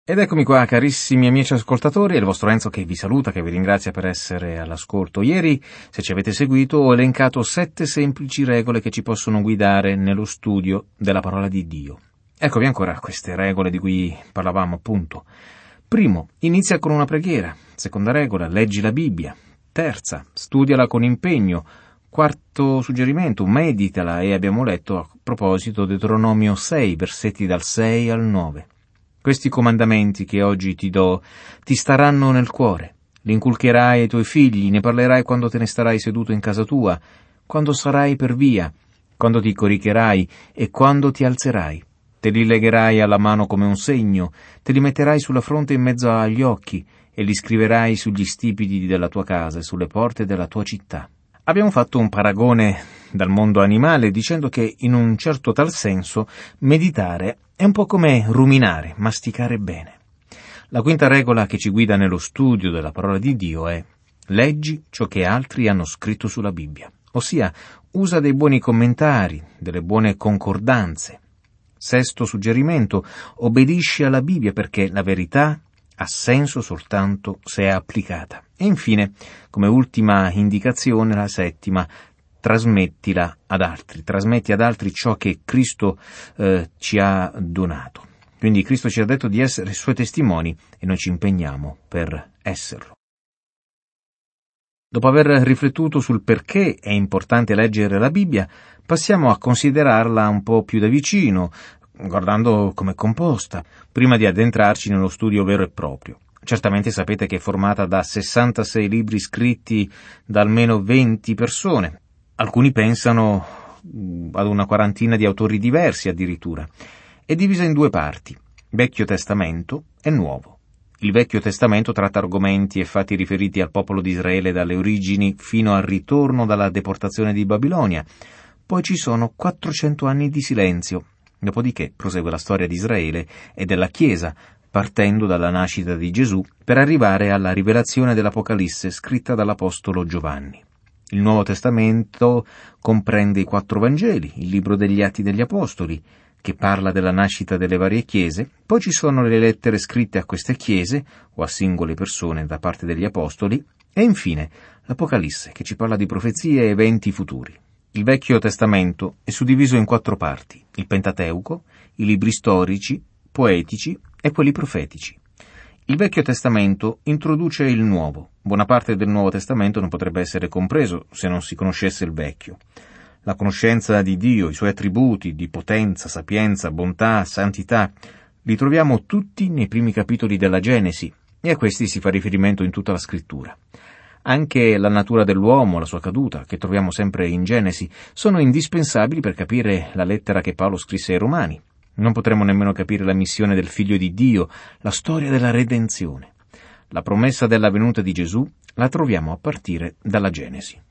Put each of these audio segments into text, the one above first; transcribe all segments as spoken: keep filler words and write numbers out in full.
Ed eccomi qua, carissimi amici ascoltatori, è il vostro Enzo che vi saluta, che vi ringrazia per essere all'ascolto. Ieri, se ci avete seguito, ho elencato sette semplici regole che ci possono guidare nello studio della parola di Dio. Eccovi ancora queste regole di cui parlavamo, appunto. Primo, inizia con una preghiera. Seconda regola, leggi la Bibbia. Terza, studiala con impegno. Quarto suggerimento, meditala, e abbiamo letto a proposito Deuteronomio sei, versetti dal sei al nove. Questi comandamenti che oggi ti do ti staranno nel cuore, li inculcherai ai tuoi figli, ne parlerai quando te ne starai seduto in casa tua, quando sarai per via, quando ti coricherai e quando ti alzerai. Te li legherai alla mano come un segno, te li metterai sulla fronte in mezzo agli occhi e li scriverai sugli stipiti della tua casa e sulle porte della tua città. Abbiamo fatto un paragone dal mondo animale dicendo che in un certo tal senso meditare è un po' come ruminare, masticare bene. La quinta regola che ci guida nello studio della parola di Dio è: leggi ciò che altri hanno scritto sulla Bibbia, ossia usa dei buoni commentari, delle buone concordanze. Sesto suggerimento, obbedisci alla Bibbia perché la verità ha senso soltanto se è applicata. E infine, come ultima indicazione, la settima, trasmettila ad altri, trasmetti ad altri ciò che Cristo eh, ci ha donato. Quindi Cristo ci ha detto di essere suoi testimoni e noi ci impegniamo per esserlo. Dopo aver riflettuto sul perché è importante leggere la Bibbia, passiamo a considerarla un po' più da vicino, guardando come è composta, prima di addentrarci nello studio vero e proprio. Certamente sapete che è formata da sessantasei libri scritti da almeno venti persone. Alcuni pensano ad una quarantina di autori diversi addirittura. È divisa in due parti, Vecchio Testamento e Nuovo. Il Vecchio Testamento tratta argomenti e fatti riferiti al popolo di Israele dalle origini fino al ritorno dalla deportazione di Babilonia. Poi ci sono quattrocento anni di silenzio. Dopodiché prosegue la storia di Israele e della Chiesa, partendo dalla nascita di Gesù per arrivare alla rivelazione dell'Apocalisse scritta dall'Apostolo Giovanni. Il Nuovo Testamento comprende i quattro Vangeli, il libro degli Atti degli Apostoli, che parla della nascita delle varie chiese, poi ci sono le lettere scritte a queste chiese o a singole persone da parte degli Apostoli, e infine l'Apocalisse, che ci parla di profezie e eventi futuri. Il Vecchio Testamento è suddiviso in quattro parti: il Pentateuco, i libri storici, poetici e quelli profetici. Il Vecchio Testamento introduce il Nuovo. Buona parte del Nuovo Testamento non potrebbe essere compreso se non si conoscesse il Vecchio. La conoscenza di Dio, i suoi attributi di potenza, sapienza, bontà, santità, li troviamo tutti nei primi capitoli della Genesi, e a questi si fa riferimento in tutta la Scrittura. Anche la natura dell'uomo, la sua caduta, che troviamo sempre in Genesi, sono indispensabili per capire la lettera che Paolo scrisse ai Romani. Non potremmo nemmeno capire la missione del Figlio di Dio, la storia della redenzione. La promessa della venuta di Gesù la troviamo a partire dalla Genesi.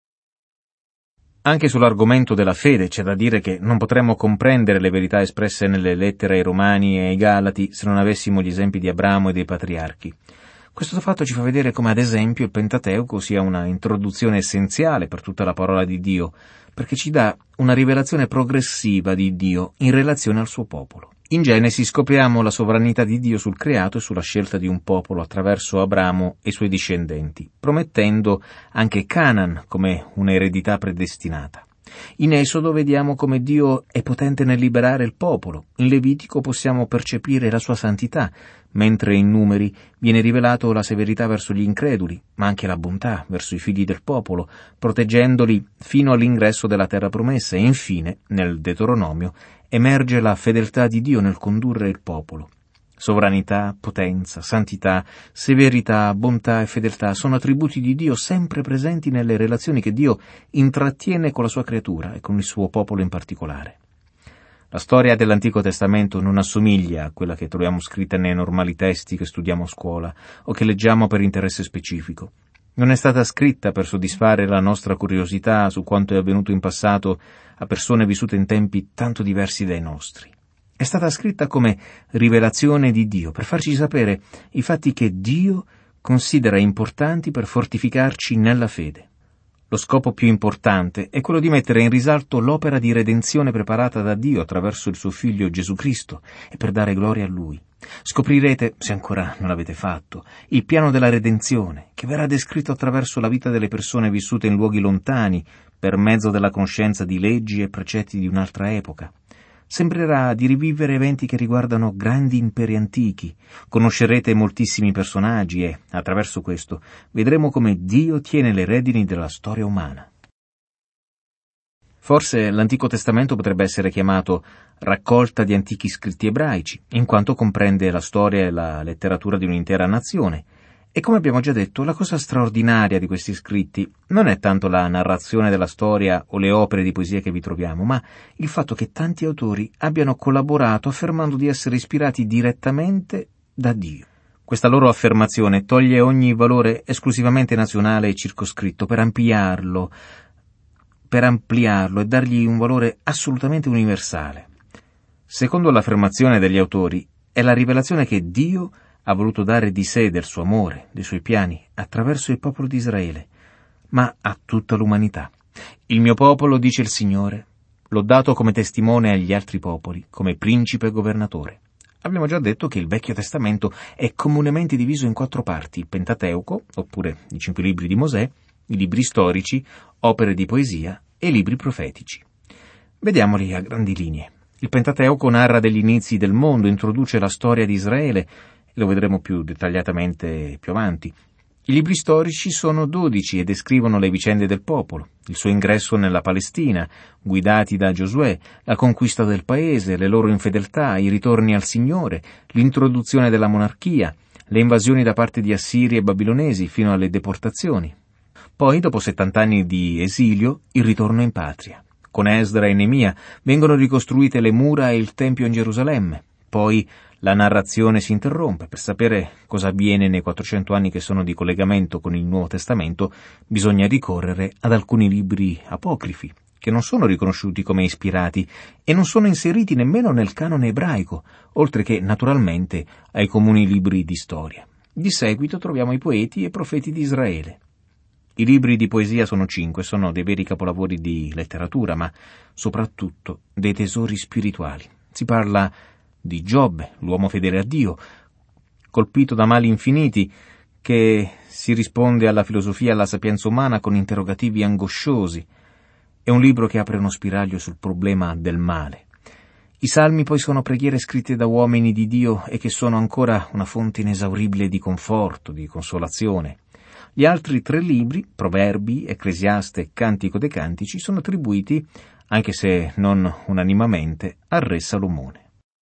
Anche sull'argomento della fede c'è da dire che non potremmo comprendere le verità espresse nelle lettere ai Romani e ai Galati se non avessimo gli esempi di Abramo e dei patriarchi. Questo fatto ci fa vedere come, ad esempio, il Pentateuco sia una introduzione essenziale per tutta la parola di Dio, perché ci dà una rivelazione progressiva di Dio in relazione al suo popolo. In Genesi scopriamo la sovranità di Dio sul creato e sulla scelta di un popolo attraverso Abramo e i suoi discendenti, promettendo anche Canaan come un'eredità predestinata. In Esodo vediamo come Dio è potente nel liberare il popolo. In Levitico possiamo percepire la sua santità, mentre in Numeri viene rivelato la severità verso gli increduli, ma anche la bontà verso i figli del popolo, proteggendoli fino all'ingresso della terra promessa. E infine, nel Deuteronomio, emerge la fedeltà di Dio nel condurre il popolo. Sovranità, potenza, santità, severità, bontà e fedeltà sono attributi di Dio sempre presenti nelle relazioni che Dio intrattiene con la sua creatura e con il suo popolo in particolare. La storia dell'Antico Testamento non assomiglia a quella che troviamo scritta nei normali testi che studiamo a scuola o che leggiamo per interesse specifico. Non è stata scritta per soddisfare la nostra curiosità su quanto è avvenuto in passato a persone vissute in tempi tanto diversi dai nostri. È stata scritta come rivelazione di Dio, per farci sapere i fatti che Dio considera importanti per fortificarci nella fede. Lo scopo più importante è quello di mettere in risalto l'opera di redenzione preparata da Dio attraverso il suo Figlio Gesù Cristo e per dare gloria a Lui. Scoprirete, se ancora non l'avete fatto, il piano della redenzione, che verrà descritto attraverso la vita delle persone vissute in luoghi lontani, per mezzo della conoscenza di leggi e precetti di un'altra epoca. Sembrerà di rivivere eventi che riguardano grandi imperi antichi. Conoscerete moltissimi personaggi e, attraverso questo, vedremo come Dio tiene le redini della storia umana. Forse l'Antico Testamento potrebbe essere chiamato raccolta di antichi scritti ebraici, in quanto comprende la storia e la letteratura di un'intera nazione. E come abbiamo già detto, la cosa straordinaria di questi scritti non è tanto la narrazione della storia o le opere di poesia che vi troviamo, ma il fatto che tanti autori abbiano collaborato affermando di essere ispirati direttamente da Dio. Questa loro affermazione toglie ogni valore esclusivamente nazionale e circoscritto per ampliarlo, per ampliarlo e dargli un valore assolutamente universale. Secondo l'affermazione degli autori, è la rivelazione che Dio ha voluto dare di sé, del suo amore, dei suoi piani, attraverso il popolo di Israele, ma a tutta l'umanità. Il mio popolo, dice il Signore, l'ho dato come testimone agli altri popoli, come principe e governatore. Abbiamo già detto che il Vecchio Testamento è comunemente diviso in quattro parti: il Pentateuco, oppure i cinque libri di Mosè, i libri storici, opere di poesia e libri profetici. Vediamoli a grandi linee. Il Pentateuco narra degli inizi del mondo, introduce la storia di Israele, lo vedremo più dettagliatamente più avanti. I libri storici sono dodici e descrivono le vicende del popolo, il suo ingresso nella Palestina, guidati da Giosuè, la conquista del paese, le loro infedeltà, i ritorni al Signore, l'introduzione della monarchia, le invasioni da parte di assiri e babilonesi fino alle deportazioni. Poi, dopo settant'anni di esilio, il ritorno in patria. Con Esdra e Neemia vengono ricostruite le mura e il Tempio in Gerusalemme. Poi la narrazione si interrompe. Per sapere cosa avviene nei quattrocento anni che sono di collegamento con il Nuovo Testamento, bisogna ricorrere ad alcuni libri apocrifi, che non sono riconosciuti come ispirati e non sono inseriti nemmeno nel canone ebraico, oltre che, naturalmente, ai comuni libri di storia. Di seguito troviamo i poeti e profeti di Israele. I libri di poesia sono cinque, sono dei veri capolavori di letteratura, ma soprattutto dei tesori spirituali. Si parla di Giobbe, l'uomo fedele a Dio, colpito da mali infiniti, che si risponde alla filosofia e alla sapienza umana con interrogativi angosciosi. È un libro che apre uno spiraglio sul problema del male. I salmi poi sono preghiere scritte da uomini di Dio e che sono ancora una fonte inesauribile di conforto, di consolazione. Gli altri tre libri, Proverbi, Ecclesiaste e Cantico dei Cantici, sono attribuiti, anche se non unanimamente, al re Salomone.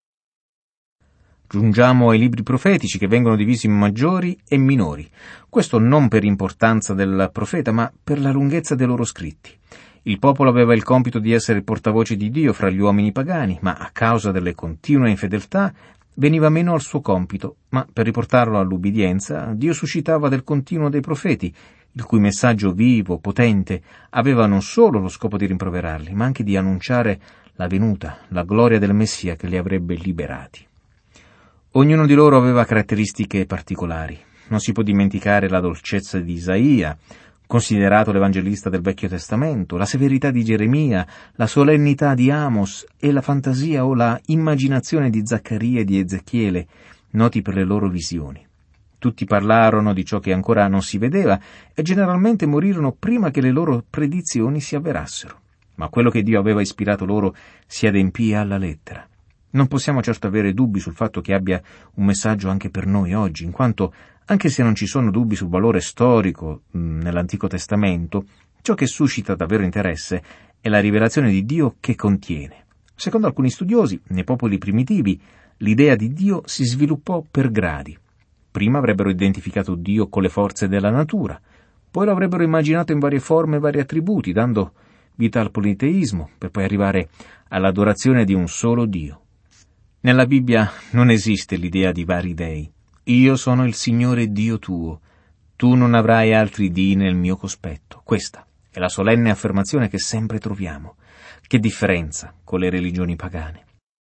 Giungiamo ai libri profetici, che vengono divisi in maggiori e minori. Questo non per importanza del profeta, ma per la lunghezza dei loro scritti. Il popolo aveva il compito di essere il portavoce di Dio fra gli uomini pagani, ma a causa delle continue infedeltà veniva meno al suo compito, ma per riportarlo all'ubbidienza Dio suscitava del continuo dei profeti, il cui messaggio vivo, potente, aveva non solo lo scopo di rimproverarli, ma anche di annunciare la venuta, la gloria del Messia che li avrebbe liberati. Ognuno di loro aveva caratteristiche particolari. Non si può dimenticare la dolcezza di Isaia, considerato l'evangelista del Vecchio Testamento, la severità di Geremia, la solennità di Amos e la fantasia o la immaginazione di Zaccaria e di Ezechiele, noti per le loro visioni. Tutti parlarono di ciò che ancora non si vedeva e generalmente morirono prima che le loro predizioni si avverassero. Ma quello che Dio aveva ispirato loro si adempì alla lettera. Non possiamo certo avere dubbi sul fatto che abbia un messaggio anche per noi oggi, in quanto, anche se non ci sono dubbi sul valore storico mh, nell'Antico Testamento, ciò che suscita davvero interesse è la rivelazione di Dio che contiene. Secondo alcuni studiosi, nei popoli primitivi, l'idea di Dio si sviluppò per gradi. Prima avrebbero identificato Dio con le forze della natura, poi lo avrebbero immaginato in varie forme e vari attributi, dando vita al politeismo, per poi arrivare all'adorazione di un solo Dio. Nella Bibbia non esiste l'idea di vari dei. Io sono il Signore Dio tuo. Tu non avrai altri dii nel mio cospetto. Questa è la solenne affermazione che sempre troviamo. Che differenza con le religioni pagane.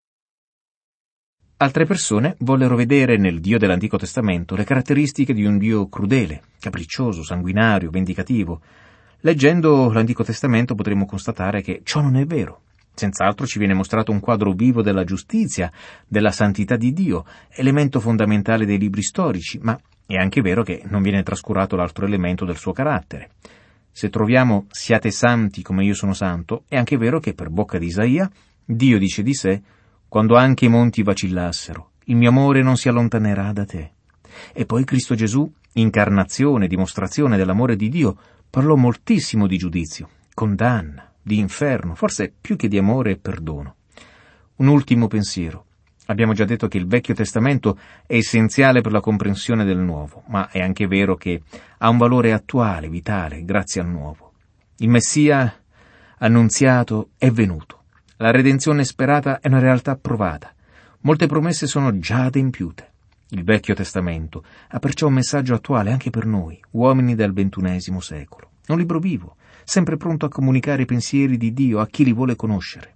Altre persone vollero vedere nel Dio dell'Antico Testamento le caratteristiche di un Dio crudele, capriccioso, sanguinario, vendicativo. Leggendo l'Antico Testamento potremo constatare che ciò non è vero. Senz'altro ci viene mostrato un quadro vivo della giustizia, della santità di Dio, elemento fondamentale dei libri storici, ma è anche vero che non viene trascurato l'altro elemento del suo carattere. Se troviamo «siate santi come io sono santo», è anche vero che per bocca di Isaia Dio dice di sé «quando anche i monti vacillassero, il mio amore non si allontanerà da te». E poi Cristo Gesù, incarnazione, dimostrazione dell'amore di Dio, parlò moltissimo di giudizio, condanna, di inferno, forse più che di amore e perdono. Un ultimo pensiero. Abbiamo già detto che il Vecchio Testamento è essenziale per la comprensione del Nuovo, ma è anche vero che ha un valore attuale, vitale, grazie al Nuovo. Il Messia annunziato è venuto. La redenzione sperata è una realtà provata. Molte promesse sono già adempiute. Il Vecchio Testamento ha perciò un messaggio attuale anche per noi, uomini del ventunesimo secolo. Un libro vivo, sempre pronto a comunicare i pensieri di Dio a chi li vuole conoscere.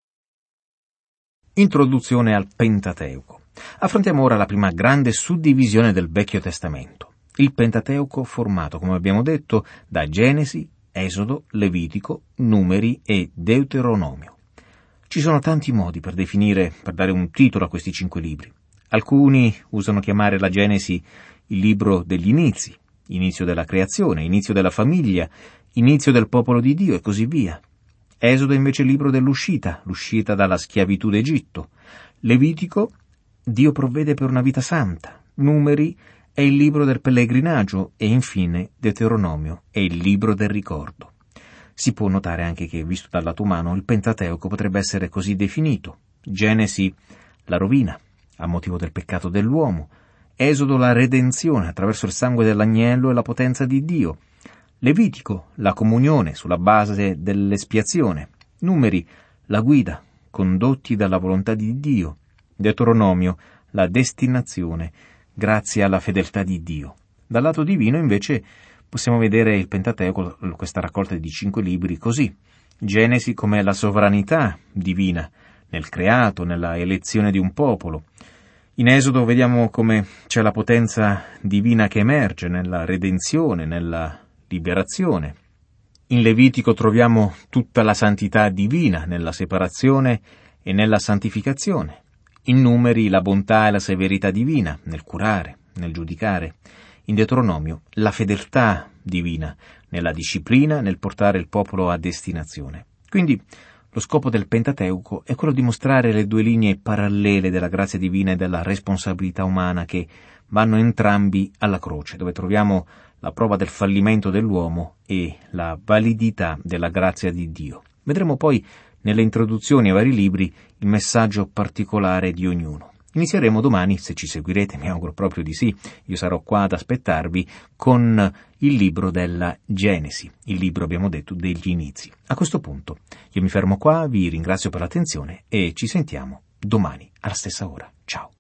Introduzione al Pentateuco. Affrontiamo ora la prima grande suddivisione del Vecchio Testamento. Il Pentateuco formato, come abbiamo detto, da Genesi, Esodo, Levitico, Numeri e Deuteronomio. Ci sono tanti modi per definire, per dare un titolo a questi cinque libri. Alcuni usano chiamare la Genesi il libro degli inizi, inizio della creazione, inizio della famiglia, inizio del popolo di Dio e così via. Esodo è invece il libro dell'uscita, l'uscita dalla schiavitù d'Egitto. Levitico, Dio provvede per una vita santa. Numeri è il libro del pellegrinaggio e infine Deuteronomio è il libro del ricordo. Si può notare anche che, visto dal lato umano, il Pentateuco potrebbe essere così definito. Genesi, la rovina, a motivo del peccato dell'uomo. Esodo, la redenzione attraverso il sangue dell'agnello e la potenza di Dio. Levitico, la comunione sulla base dell'espiazione. Numeri, la guida, condotti dalla volontà di Dio. Deuteronomio, la destinazione, grazie alla fedeltà di Dio. Dal lato divino, invece, possiamo vedere il Pentateuco, questa raccolta di cinque libri, così. Genesi come la sovranità divina, nel creato, nella elezione di un popolo. In Esodo vediamo come c'è la potenza divina che emerge nella redenzione, nella liberazione. In Levitico troviamo tutta la santità divina nella separazione e nella santificazione. In Numeri la bontà e la severità divina nel curare, nel giudicare. In Deuteronomio la fedeltà divina nella disciplina, nel portare il popolo a destinazione. Quindi lo scopo del Pentateuco è quello di mostrare le due linee parallele della grazia divina e della responsabilità umana che vanno entrambi alla croce, dove troviamo la prova del fallimento dell'uomo e la validità della grazia di Dio. Vedremo poi nelle introduzioni ai vari libri il messaggio particolare di ognuno. Inizieremo domani, se ci seguirete, mi auguro proprio di sì, io sarò qua ad aspettarvi, con il libro della Genesi, il libro, abbiamo detto, degli inizi. A questo punto io mi fermo qua, vi ringrazio per l'attenzione e ci sentiamo domani alla stessa ora. Ciao!